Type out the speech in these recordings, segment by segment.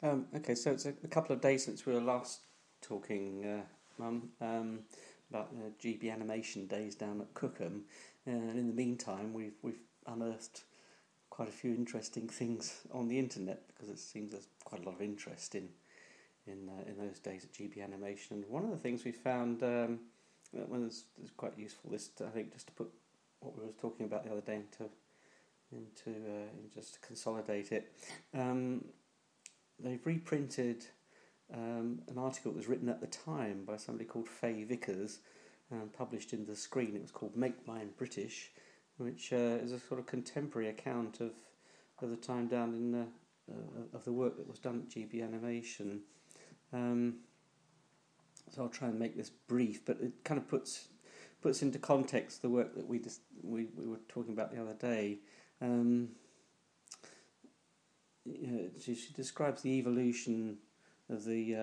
Okay, so it's a couple of days since we were last talking, Mum, about the GB Animation Days down at Cookham, and in the meantime, we've unearthed quite a few interesting things on the internet because it seems there's quite a lot of interest in those days at GB Animation. And one of the things we found, was quite useful. I think just to put what we were talking about the other day into just to consolidate it. They've reprinted an article that was written at the time by somebody called Faye Vickers, published in The Screen. It was called "Make Mine British," which is a sort of contemporary account of the time down in of the work that was done at GB Animation. So I'll try and make this brief, but it kind of puts into context the work that we were talking about the other day. She describes the evolution of the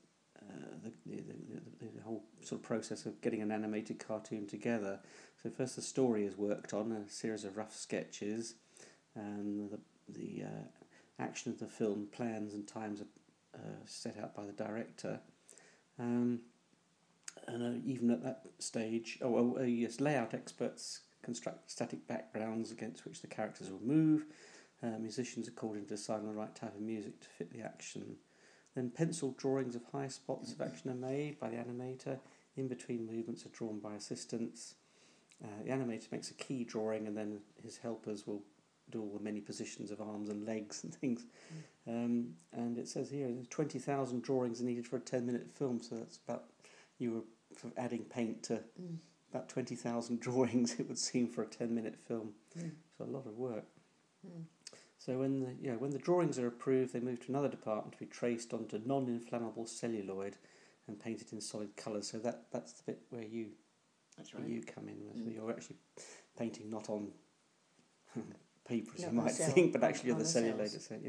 whole sort of process of getting an animated cartoon together. So first the story is worked on, a series of rough sketches, and the action of the film, plans and times are set out by the director. And even at that stage, layout experts construct static backgrounds against which the characters will move. Musicians are called in to assign the right type of music to fit the action. Then pencil drawings of high spots of action are made by the animator. In between movements are drawn by assistants. The animator makes a key drawing, and then his helpers will do all the many positions of arms and legs and things. And it says here 20,000 drawings are needed for a 10-minute film. So that's about, you were sort of adding paint to about 20,000 drawings. It would seem for a 10-minute film. So a lot of work. So when the drawings are approved, they move to another department to be traced onto non-inflammable celluloid and painted in solid colours. So that's the bit where you come in with. You're actually painting not on paper, as you might think, but actually on the celluloid.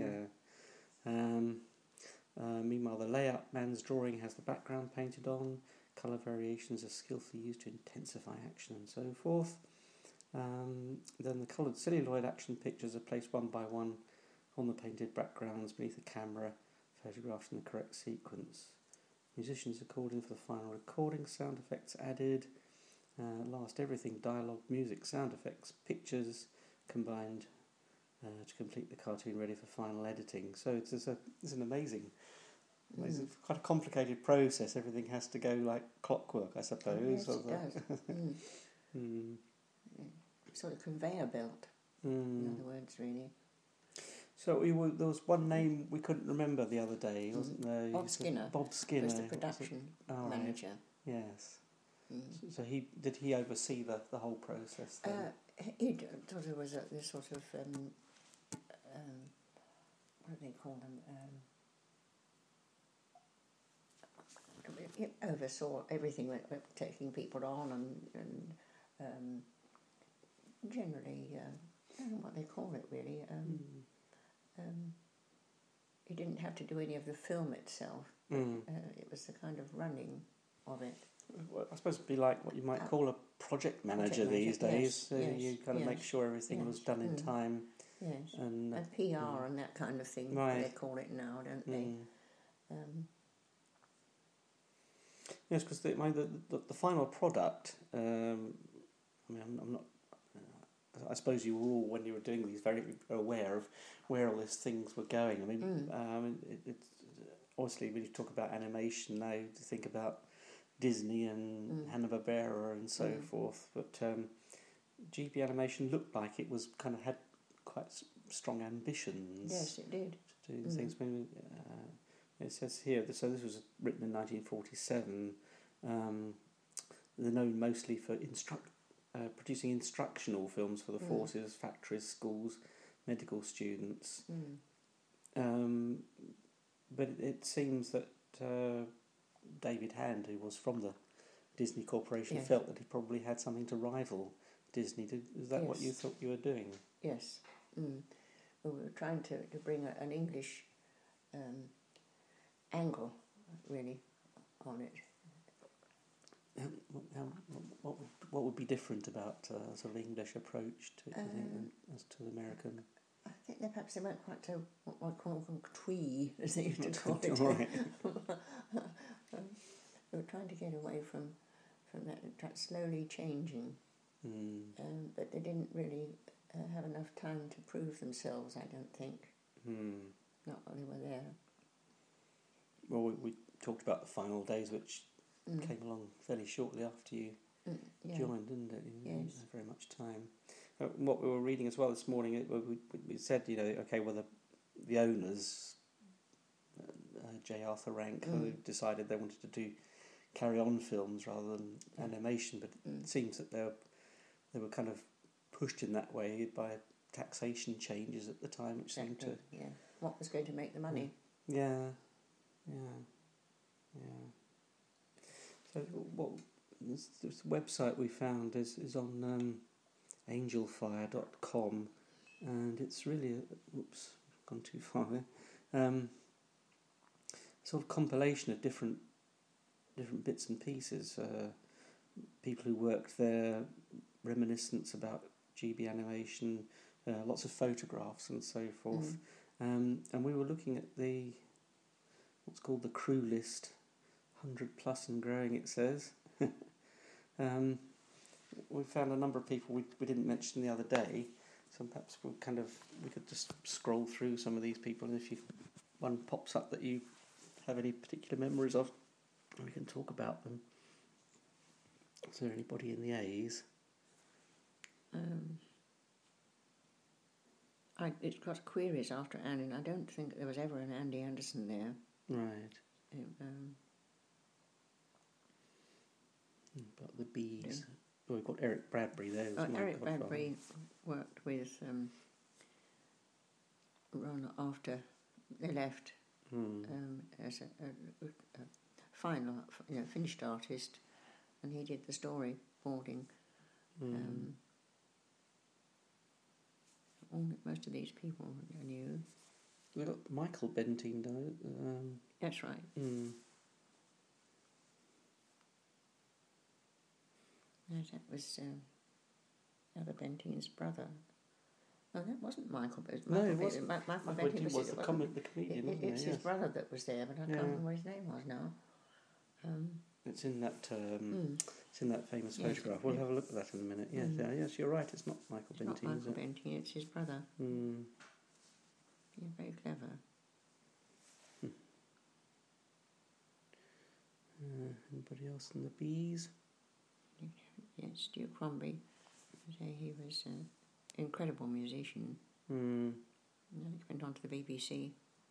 Meanwhile, the layout man's drawing has the background painted on. Colour variations are skillfully used to intensify action and so forth. Then the coloured celluloid action pictures are placed one by one on the painted backgrounds beneath the camera, photographed in the correct sequence. Musicians are called in for the final recording, sound effects added. Last, everything, dialogue, music, sound effects, pictures combined to complete the cartoon ready for final editing. So it's an amazing, it's quite a complicated process. Everything has to go like clockwork, I suppose. Yes, it does. Sort of conveyor belt, in other words, really. So there was one name we couldn't remember the other day, wasn't there? Bob Skinner. Bob Skinner was the production manager. Right. Yes. So did he oversee the whole process then? He thought it was this sort of what do they call them? He oversaw everything, taking people on and generally, I don't know what they call it really. He didn't have to do any of the film itself. It was the kind of running of it. Well, I suppose it'd be like what you might call a project manager these days. You kind of make sure everything was done in time. Yes, and PR and that kind of thing. Right. They call it now, don't they? Yes, because the final product. I'm not. I suppose you were all, when you were doing these, very aware of where all these things were going. I mean, it's obviously when you talk about animation now, you think about Disney and Hanna-Barbera and so forth. But GB Animation looked like it was kind of had quite strong ambitions. Yes, it did. To do things. Maybe, it says here. So this was written in 1947. They're known mostly for producing instructional films for the forces, factories, schools, medical students. But it seems that David Hand, who was from the Disney Corporation, felt that he probably had something to rival Disney. Is that what you thought you were doing? Yes. We were trying to bring an English angle, really, on it. What would be different about sort of English approach to it, as to the American? I think they perhaps they weren't quite so what I call them twee, as they used to call it. Right. They were trying to get away from that slowly changing, but they didn't really have enough time to prove themselves, I don't think. Not while they were there. Well, we talked about the final days, which came along fairly shortly after you joined, didn't it? You didn't have very much time. What we were reading as well this morning, we said, okay, well, the owners, J. Arthur Rank, decided they wanted to carry on films rather than animation, but it seems that they were kind of pushed in that way by taxation changes at the time, which seemed to... Yeah, what was going to make the money? Yeah. So this website we found is on angelfire.com, and it's really gone too far there. Sort of compilation of different bits and pieces. People who worked there, reminiscence about GB animation, lots of photographs and so forth. And we were looking at what's called the crew list, 100 plus and growing, it says. We found a number of people we didn't mention the other day, so perhaps we could just scroll through some of these people, and if one pops up that you have any particular memories of, we can talk about them. Is there anybody in the A's? It's got queries after Andy, and I don't think there was ever an Andy Anderson there. Right. But the B's. Yeah. Well, we've got Eric Bradbury there. Eric Bradbury worked with Ron after they left as a final, finished artist, and he did the storyboarding. Most of these people I knew. We've got Michael Bentine, though. That's right. Yes, that was Albert Bentine's brother. No, that wasn't Michael. It wasn't. Michael Bentine was the comedian. It's his brother that was there, but I can't remember what his name was now. It's in that. It's in that famous photograph. We'll have a look at that in a minute. Yes, yes, you're right. It's not Michael Bentine. Not Michael Bentine. It's his brother. Yeah, very clever. Anybody else in the B's? Yes, Stu Crombie. He was an incredible musician. He went on to the BBC.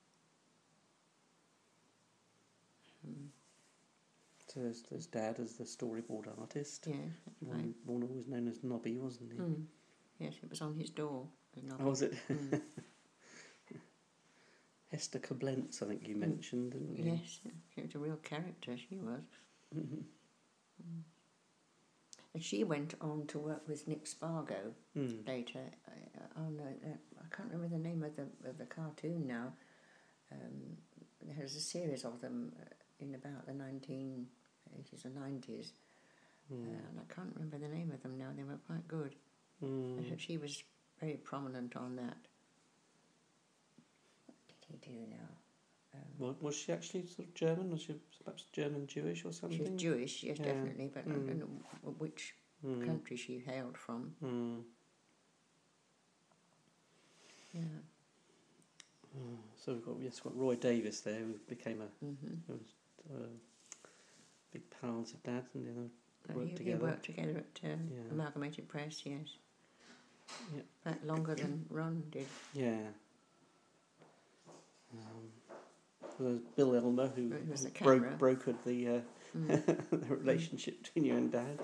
So there's Dad as the storyboard artist. Yeah, right. Warner was known as Nobby, wasn't he? Yes, it was on his door. Oh, was it? Hester Koblenz, I think you mentioned, didn't you? Yes, she was a real character, she was. And she went on to work with Nick Spargo later. I can't remember the name of the cartoon now. There's a series of them in about the 1980s or 90s. And I can't remember the name of them now. They were quite good. She was very prominent on that. What did he do now? Was she actually sort of German? Was she perhaps German-Jewish or something? She was Jewish, yes, definitely, but I don't know which country she hailed from. Yeah. So we've got Roy Davis there, who became big pals of Dad's, and they worked together. He worked together at Amalgamated Press, yes. Yep. That longer than Ron did. Yeah. There's Bill Elmer, who brokered the the relationship between you and Dad.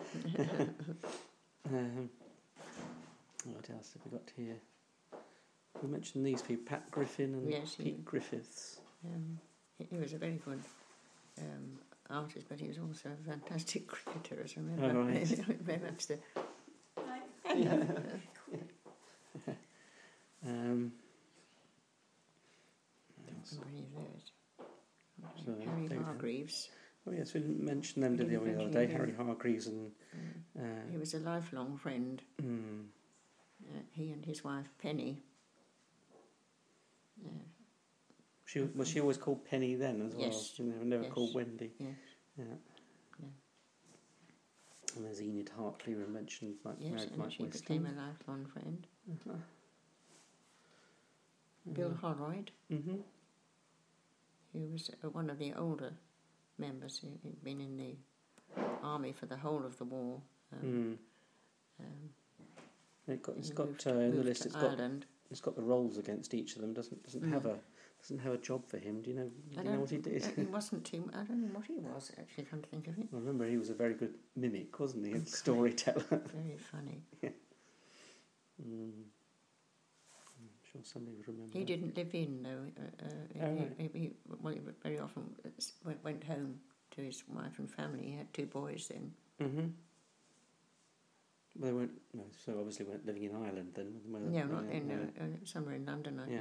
What else have we got here? We mentioned these people, Pat Griffin and Pete Griffiths. He was a very good artist, but he was also a fantastic cricketer, as I remember. Oh, right. Very much the... Harry Hargreaves. Oh yes, we didn't mention them, did we, the other day? Harry Hargreaves and... he was a lifelong friend. He and his wife, Penny. Yeah. Was she always called Penny then as well? Yes. She never Yes. called Wendy. Yes. Yeah. Yeah. And there's Enid Hartley we mentioned, Yes, married and Mike she Weston. became a lifelong friend. Uh-huh. Bill Holroyd, Mm-hmm. who was one of the older members. He'd been in the army for the whole of the war. It's got moved in the list. to It's got Ireland. It's got the roles against each of them. Doesn't have a job for him. Do you know what he did? He wasn't too. I don't know what he was actually. Come to think of it. I remember he was a very good mimic, wasn't he? A storyteller. Very funny. Yeah. I'm sure somebody would remember. He didn't live in though. He very often went home to his wife and family. He had 2 boys then. Mm-hmm. They weren't. No, so obviously weren't living in Ireland then. No, not in somewhere in London, I think.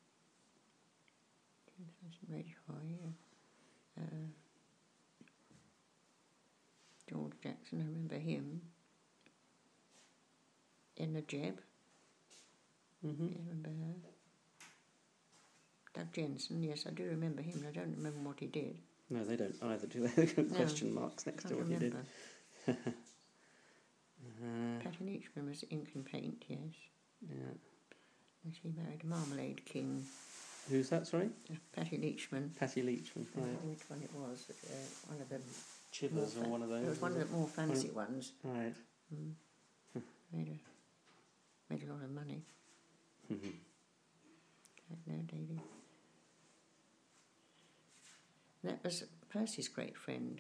George Jackson, I remember him. Edna Jebb. Mm-hmm. I remember her. Doug Jensen, yes, I do remember him. I don't remember what he did. No, they don't either, do they? Question marks next to what he did. Patty Leachman was Ink and Paint, yes. Yeah. And she married a Marmalade King. Who's that, sorry? Patty Leachman. Patty Leachman, I right. don't know which one it was. One of the... Chivers or one of those? It was one of the more fancy ones. Right. Made a lot of money. No, Davy. That was Percy's great friend.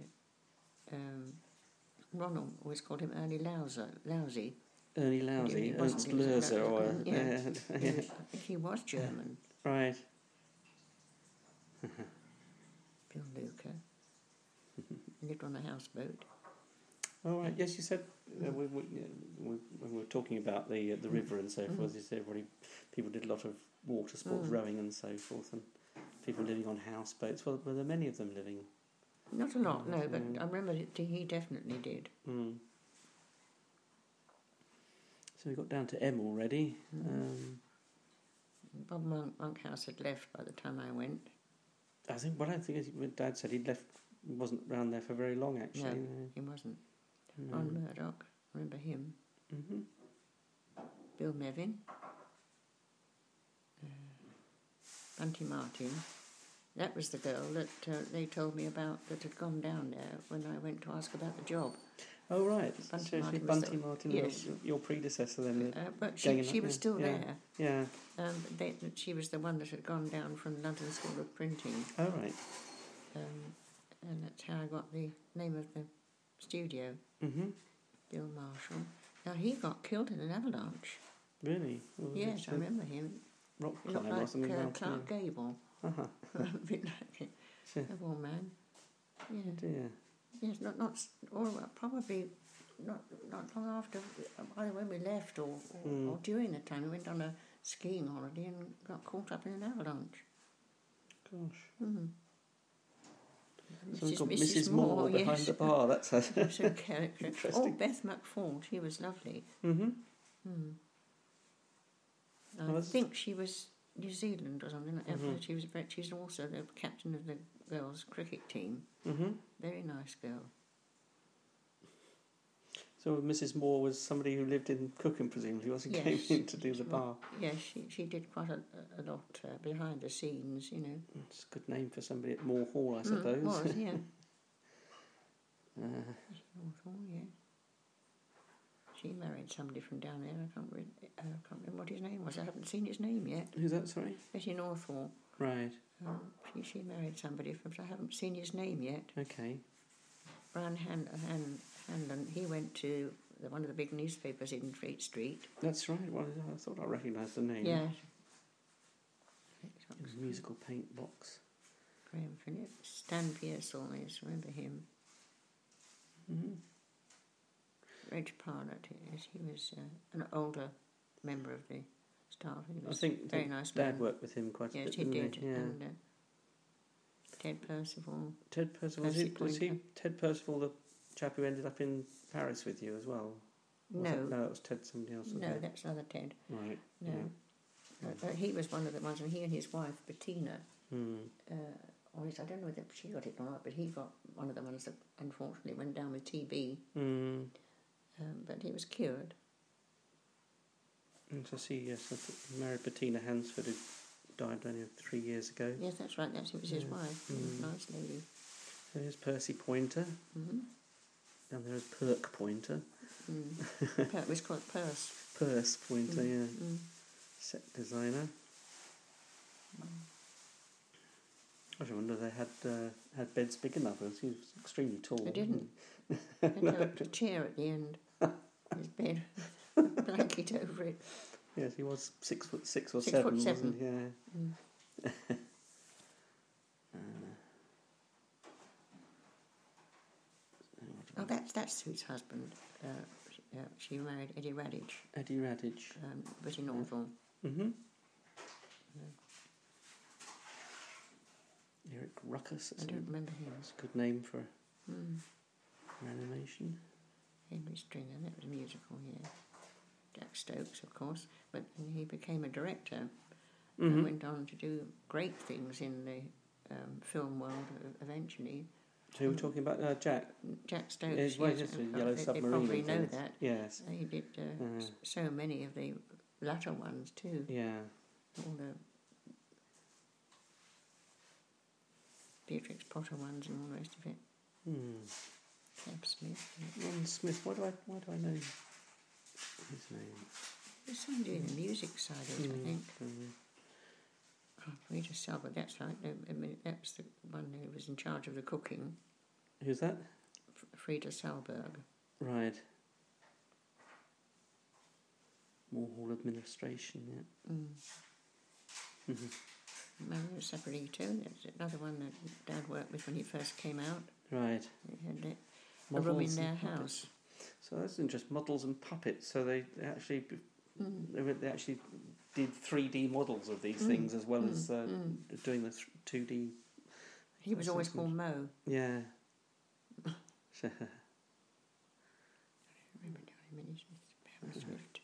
Ronald always called him Ernie Lousy. Ernie Lousy, Ernst Lerzer, or... Yeah. I think he was German. Right. Bill Luca. He lived on a houseboat. Oh, right. Yes, you said when we were talking about the river and so forth. You said people did a lot of water sports, rowing and so forth, and people living on houseboats. Well, were there many of them living? Not a lot, no, but I remember he definitely did. So we got down to M already. Bob Monkhouse had left by the time I went. I don't think Dad said he'd left. Wasn't around there for very long, actually. No, he wasn't. Ron Murdoch, remember him. Bill Mevin. Bunty Martin. That was the girl that they told me about that had gone down there when I went to ask about the job. Oh, right. Bunty Martin yes. was your predecessor then. But she was still there. Yeah. She was the one that had gone down from London School of Printing. Oh, right. And that's how I got the name of the studio. Bill Marshall. Now, he got killed in an avalanche. Really? Well, yes, I remember him. Rock He looked climber or something like else. Clark Gable. A bit like it. A poor man. Yeah. Dear. Yes, probably not long after, either when we left or during the time. We went on a skiing holiday and got caught up in an avalanche. Gosh. So we've got Mrs. Moore behind yes. the bar. That's her. That's her character. Interesting. Beth McFall, she was lovely. I Well, think she was New Zealand or something like that. She was also the captain of the girls' cricket team. Very nice girl. So Mrs. Moore was somebody who lived in Cookham, presumably, wasn't? Came in to do the bar. Yes, she did quite a lot behind the scenes, you know. It's a good name for somebody at Moore Hall, I suppose. It was, yeah. Moore Hall, yeah. She married somebody from down there. I can't remember what his name was. I haven't seen his name yet. Who's that, sorry? Betty Northall. Right. She married somebody from... I haven't seen his name yet. Okay. Brian Hanlon, he went to one of the big newspapers in Fleet Street. That's right. Well, I thought I recognised the name. Yeah. It was a musical paint box. Graham Phillips. Stan Pearsall, I just remember him. Reg Parlett, he was an older member of the staff. He was I think very nice Dad man. worked with him quite a bit. Yes, he did. Yeah. And Ted Percival. Ted Percival, was he Ted Percival the chap who ended up in Paris with you as well? No. No, it was Ted somebody else. No, that's another Ted. Right. No. He was one of the ones, and he and his wife, Bettina, Mm. or I don't know whether she got it or not, but he got one of the ones that unfortunately went down with TB, Mm. but he was cured. And to see, yes, I married Bettina Hansford, who died only 3 years ago. Yes, that's right, it was his wife, nice lady. So here's Percy Pointer. Mm-hmm. And there's Perk Pointer. It was called Purse. Perce Pointer, yeah. Set designer. I wonder if they had beds big enough. He was extremely tall. They didn't. They had a chair at the end. His bed, a blanket over it. Yes, he was 6'6" or 6'7", 7", wasn't he? Yeah. Oh, that's Sue's husband. She married Eddie Radich. Eddie Radich. But in Northall. Mm-hmm. Eric Ruckus. I don't remember him. That's a good name for animation. Henry Stringer, that was a musical, yeah. Jack Stokes, of course. But he became a director and went on to do great things in the film world eventually. So we're talking about Jack? Jack Stokes, yes. Yellow Submarine. They probably know that. Yes. He did so many of the latter ones too. Yeah. All the Beatrix Potter ones and all the rest of it. Cab Smith. Ron Smith. Why do I know his name? There's somebody doing the music side of it, I think. Rita Selber, that's right. That was the one who was in charge of the cooking. Who's that? Frida Salberg. Right. Warhol administration, yeah. Mario Saporito, that's another one that Dad worked with when he first came out. Right. They had a room in their house. So that's interesting. Models and puppets. So they actually did 3D models of these things as well as doing the 2D. He was always called Mo. Yeah. I remember Pamela Swift.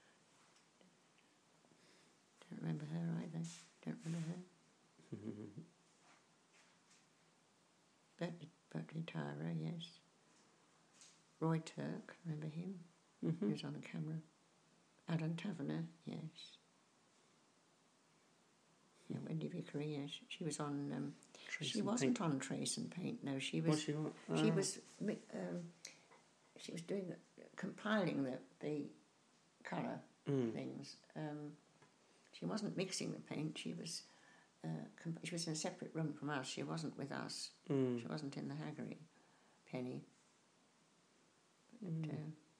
Don't remember her either. Don't remember her. Berkeley Tyra, yes. Roy Turk, remember him? He was on the camera. Alan Taverner, yes. Yeah, Wendy Vickery, yes. She was on. She wasn't on Trace and Paint. No, she was. She was. She was doing compiling the colour things. She wasn't mixing the paint. She was. She was in a separate room from us. She wasn't with us. She wasn't in the Haggery. Penny. But,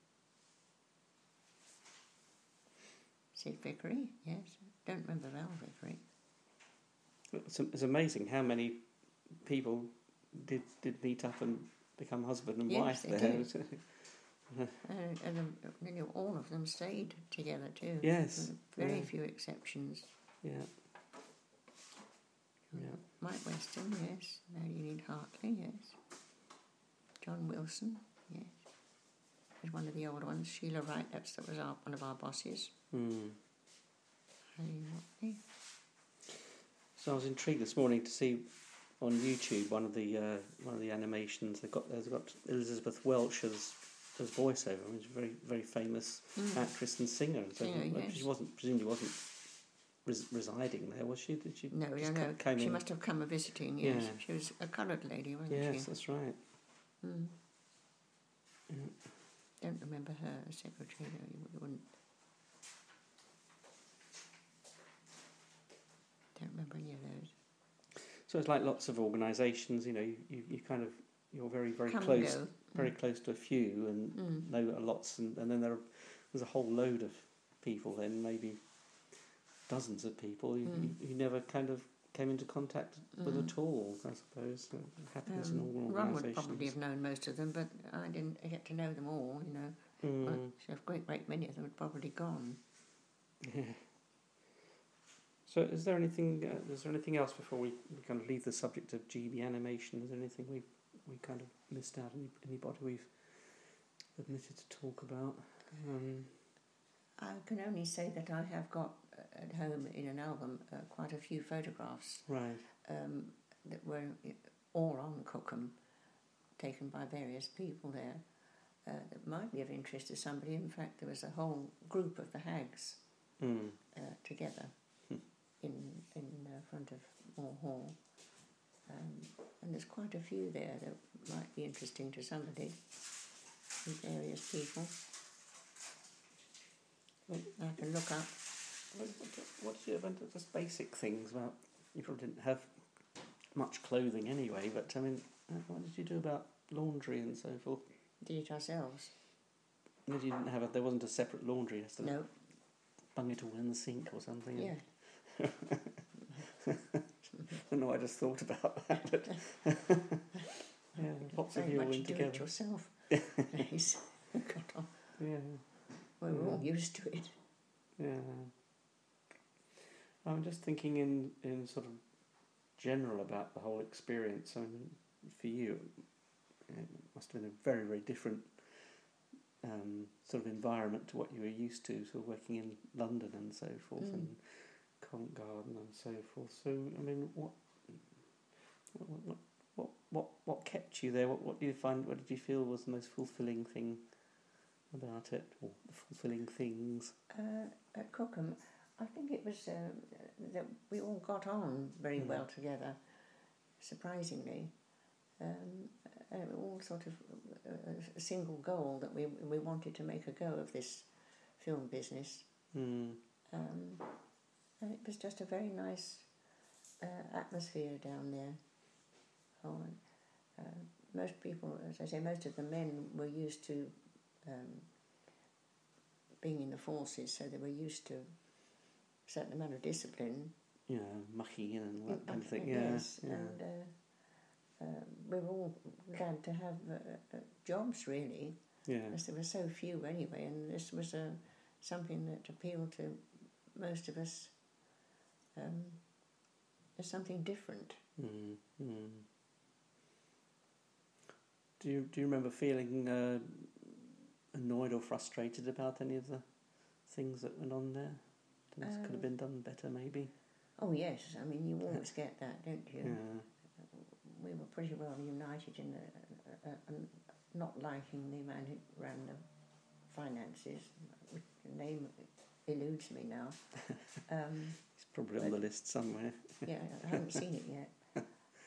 Sid Vickery, yes. Don't remember Val Vickery. It's amazing how many people did meet up and become husband and wife there. And nearly all of them stayed together too. Yes. Very few exceptions. Yeah. Mike Weston, yes. Mary Hartley, yes. John Wilson, yes. There's one of the old ones. Sheila Wright, that was one of our bosses. So I was intrigued this morning to see on YouTube one of the animations. There's got Elizabeth Welch as voiceover. She's a very, very famous actress and singer. So yes. She presumably wasn't residing there, was she? Did she? No. She must have come visiting. Yes, yeah. She was a coloured lady, wasn't she? Yes, that's right. Yeah. Don't remember her secretary. You wouldn't. Don't remember any of those. So it's like lots of organisations. You kind of you're very, very come close, very close to a few, and know lots, and then there's a whole load of people. Then maybe dozens of people you never kind of came into contact with at all. I suppose it happens in all organisations. Ron would probably have known most of them, but I didn't get to know them all. So a great many of them had probably gone. Yeah. So is there anything else before we kind of leave the subject of GB animation? Is there anything we kind of missed out? Anybody we've omitted to talk about? I can only say that I have got at home in an album quite a few photographs Right. that were all on Cookham, taken by various people there. That might be of interest to somebody. In fact, there was a whole group of the hags together in front of Moore Hall, and there's quite a few there that might be interesting to somebody, with various people. I can look up. What did you have? Just basic things about. You probably didn't have much clothing anyway, but I mean, what did you do about laundry and so forth? Did it ourselves? No, you didn't have. There wasn't a separate laundry. You had to No. bung it all in the sink or something. Yeah. I don't know. I just thought about that. But yeah, lots of you all in do together. it yourself. He's got on. Yeah. We're all used to it. Yeah. I'm just thinking in sort of general about the whole experience. I mean, for you, it must have been a very, very different sort of environment to what you were used to, sort of working in London and so forth, and Covent Garden and so forth. So, I mean, what kept you there? What do you find? What did you feel was the most fulfilling thing about it, or the fulfilling things? At Cookham, I think it was that we all got on very well together, surprisingly. All sort of a single goal that we wanted to make a go of this film business. And it was just a very nice atmosphere down there. Most people, as I say, most of the men were used to being in the forces, so they were used to a certain amount of discipline. Yeah, mucking in and all that kind of thing. Yes, yeah. And we were all glad to have jobs, really. Yeah. Because there were so few anyway, and this was something that appealed to most of us as something different. Do you remember feeling annoyed or frustrated about any of the things that went on there? Things could have been done better, maybe. Oh yes, I mean you always get that, don't you? Yeah. We were pretty well united in not liking the man who ran the finances. The name eludes me now. It's probably on the list somewhere. Yeah, I haven't seen it yet.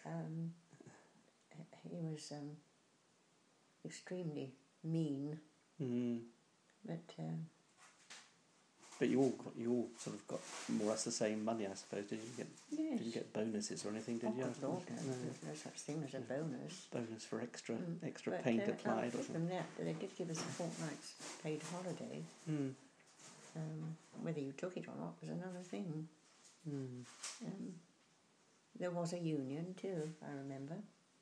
He was extremely mean, but you all sort of got more or less the same money, I suppose. Did you get? Yes. Didn't get bonuses or anything, did you? Good Lord, there's no such thing as a bonus. Bonus for extra But, paint applied or I'll give them something. that. They did give us a fortnight's paid holiday. Whether you took it or not was another thing. There was a union too, I remember.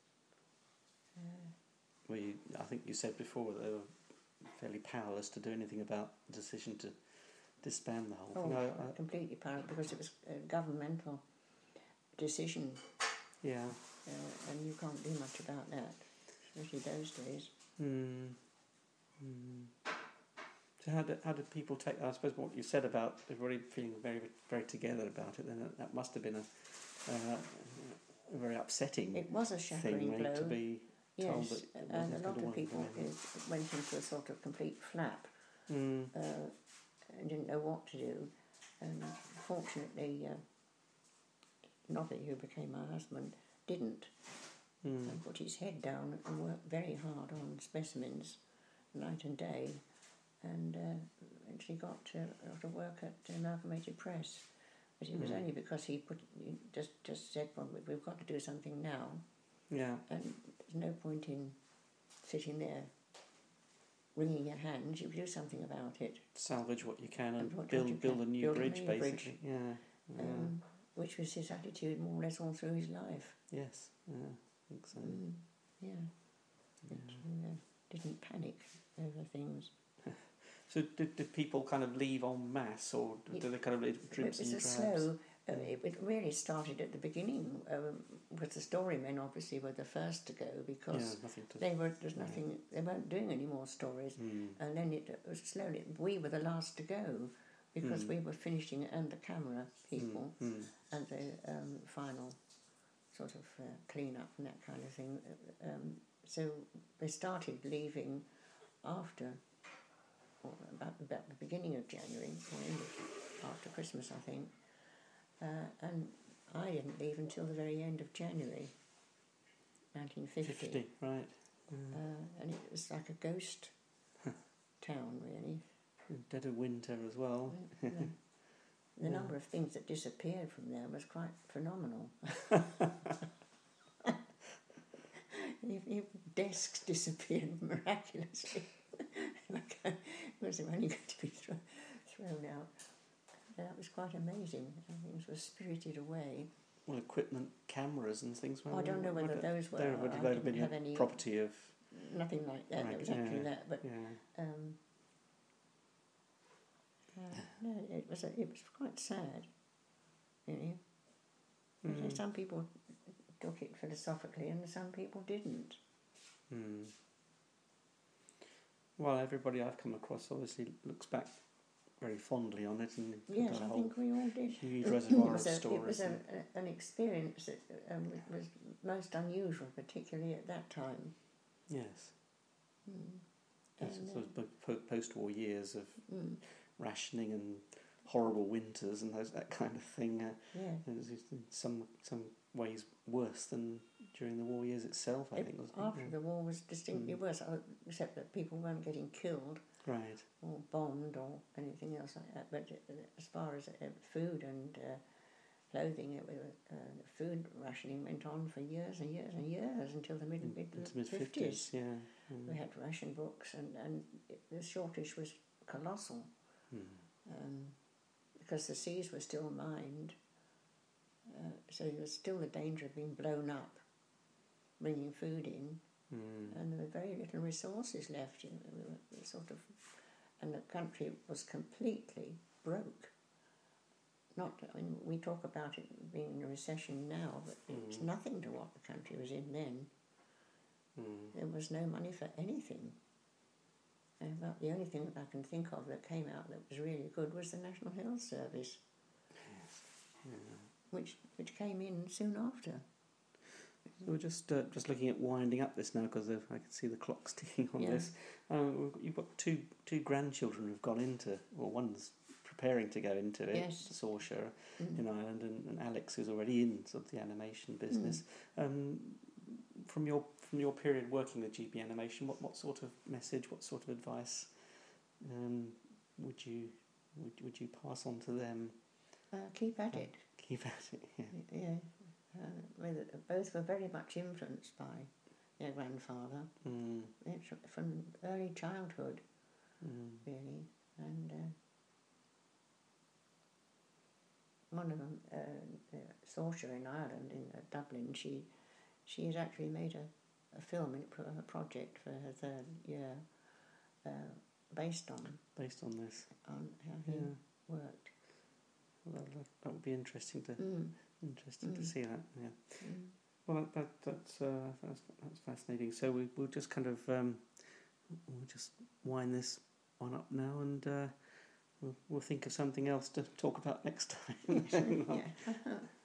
I think you said before that they were fairly powerless to do anything about the decision to disband the whole thing. Completely powerless, because it was a governmental decision. Yeah. And you can't do much about that, especially those days. So how did people take? I suppose what you said about everybody feeling very, very together about it, then that must have been a very upsetting. It was a shattering thing, blow. To be told yes, that it and wasn't a lot going of to people work. went into a sort of complete flap and didn't know what to do. And fortunately, Nobby, who became my husband, didn't. And put his head down and worked very hard on specimens, night and day, and eventually got to work at Amalgamated Press. But it was only because he just said, well, we've got to do something now. Yeah. And there's no point in sitting there wringing your hands. You do something about it. Salvage what you can and build a new bridge, basically. Yeah. Which was his attitude more or less all through his life. Yes. Yeah. I think so. Didn't panic over things. So did people kind of leave en masse, or did they kind of leave dribs and drabs? It was a slow. It really started at the beginning with the Storymen. Obviously, were the first to go because they weren't doing any more stories, and then it was slowly. We were the last to go because we were finishing it, and the camera people, and the final sort of clean-up and that kind of thing. So they started leaving after, or about the beginning of January, or end of, after Christmas, I think. And I didn't leave until the very end of January, 1950. Right. And it was like a ghost town, really. Dead of winter as well. The number of things that disappeared from there was quite phenomenal. Desks disappeared miraculously. It was only going to be thrown out. That was quite amazing. Things were spirited away. Well, equipment, cameras and things. I don't know whether those were. Would have been have any property of. Nothing like that. Right, That was actually that, but no, it was quite sad, really. Some people took it philosophically, and some people didn't. Well, everybody I've come across obviously looks back very fondly on it, and yes, I think we all did. Huge reservoir of stories. It was an experience that was most unusual, particularly at that time. Yes. Yes, it was post-war years of rationing and horrible winters and that kind of thing. It was in some ways worse than during the war years itself, I think. After the war was distinctly worse, except that people weren't getting killed. Right. Or bombed or anything else like that. But as far as food and clothing, food rationing went on for years and years and years until the mid-50s. Yeah. We had ration books, and the shortage was colossal. Because the seas were still mined, so there was still the danger of being blown up, bringing food in. And there were very little resources left. We were sort of, and the country was completely broke. We talk about it being in a recession now, but it's nothing to what the country was in then. There was no money for anything. And about the only thing that I can think of that came out that was really good was the National Health Service, which came in soon after. So we're just looking at winding up this now because I can see the clock's ticking on this. You've got two grandchildren who've gone into, or one's preparing to go into it, yes. Saoirse in Ireland, and Alex, who's already in sort of the animation business. From your period working with GB Animation, what sort of message, what sort of advice would you pass on to them? Keep at it. Keep at it. Yeah. Both were very much influenced by their grandfather from early childhood, really. And one of them, Saoirse in Ireland, in Dublin, she has actually made a film, a project for her third year, based on this, on how he worked. Well, that would be interesting to see that. Yeah. Well, that's fascinating. So we'll just kind of we'll just wind this one up now, and we'll think of something else to talk about next time. Yeah.